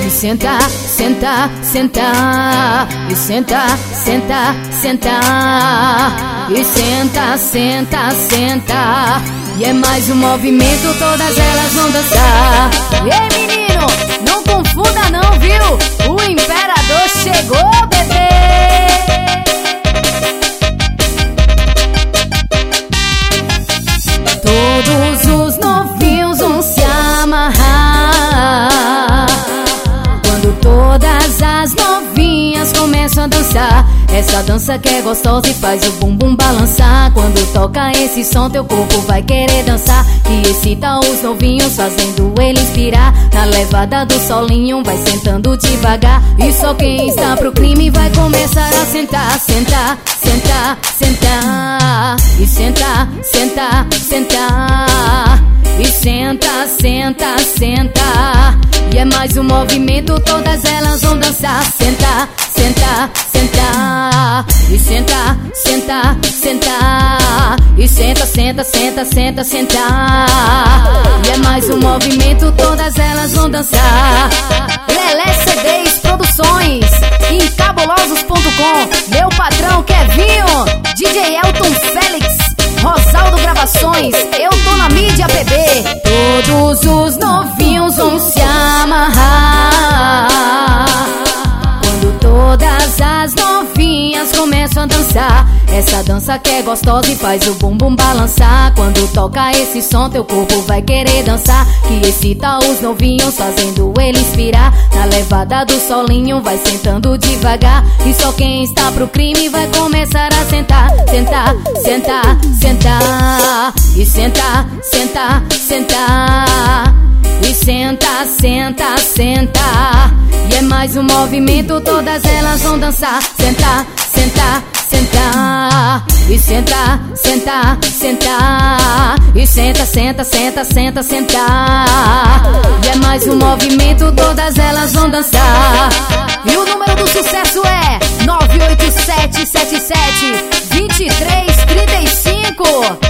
E senta, senta, senta. E senta, senta, senta. E senta, senta, senta. E é mais um movimento, todas elas vão dançar. Ei, menino, não confunda não, viu? O imperador chegou, bebê. Todos os novinhos vão se amarrar quando todas as novinhas começam a dançar. Essa dança que é gostosa e faz o bumbum balançar. Quando toca esse som, teu corpo vai querer dançar. Que excita os novinhos, fazendo eles pirar. Na levada do solinho, vai sentando devagar. E só quem está pro crime vai começar a sentar. Sentar, sentar, sentar. E sentar, sentar, sentar. E senta, senta, senta. E é mais um movimento, todas elas vão dançar. Sentar, sentar, sentar. E senta, senta, sentar. E senta, senta, senta, senta, sentar. E é mais um movimento, todas elas vão dançar. Lelé CDs Produções, Encabulosos.com, meu patrão Kevinho, DJ Elton Félix, Rosaldo Gravações, eu tô na mídia, bebê. Todos os novinhos vão se amarrar quando todas as novinhas começam a dançar. Essa dança que é gostosa e faz o bumbum balançar. Quando toca esse som, teu corpo vai querer dançar. Que excita os novinhos, fazendo eles pirar. Na levada do solinho, vai sentando devagar. E só quem está pro crime vai começar a sentar. Sentar, sentar, sentar. E sentar, sentar, sentar. E senta, senta, senta. E é mais um movimento, todas elas vão dançar. Sentar, sentar, sentar. E sentar, sentar, sentar. E senta, senta, senta, senta, sentar. E é mais um movimento, todas elas vão dançar. E o número do sucesso é 987772335.